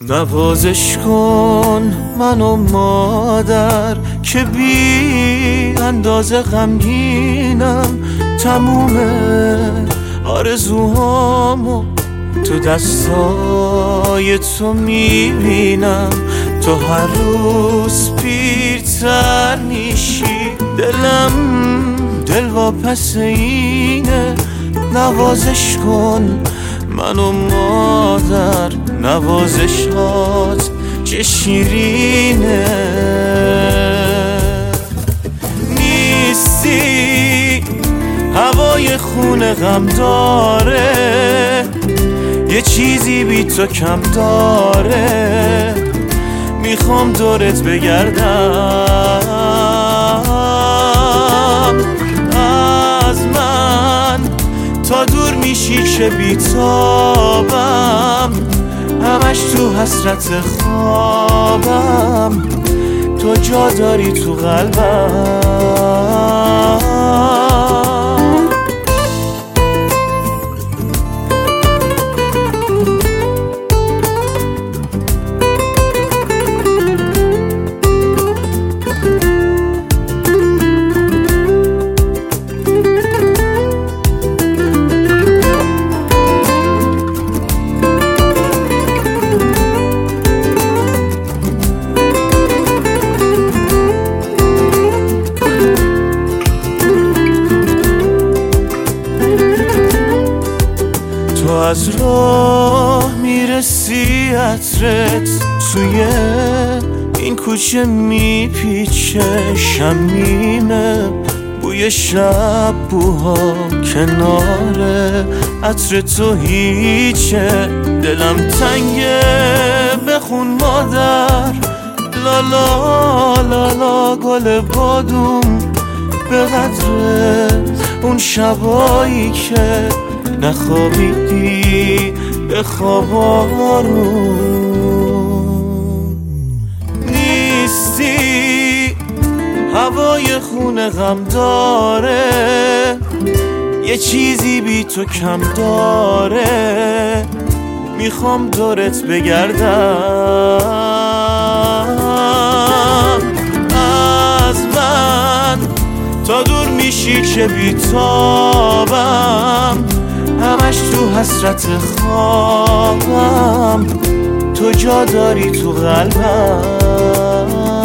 نوازش کن منو مادر که بی اندازه غمگینم. تموم آرزوهامو تو دستای تو میبینم. تو هر روز پیرتر میشی، دلم دلواپس اینه. نوازش کن منو مادر، نوازشات چه شیرینه. نیستی هوای خون غم داره، یه چیزی بی تو کم داره. میخوام دورت بگردم، از من تا دور میشی که بیتابم. همش تو حسرت خوابم، تو جا داری تو قلبم. تو از راه میرسی عطرت، توی این کوچه میپیچه شمیمه. بوی شب بوها کنار عطر تو هیچه. دلم تنگه بخون مادر، لالا لالا گل بادوم. به قدر اون شبایی که نخوابیدی به خواب آروم. نیستی هوای خون غم داره، یه چیزی بی تو کم داره. میخوام دورت بگردم، از من تا دور میشی که بیتابم. همش تو حسرت خوابم، تو جا داری تو قلبم.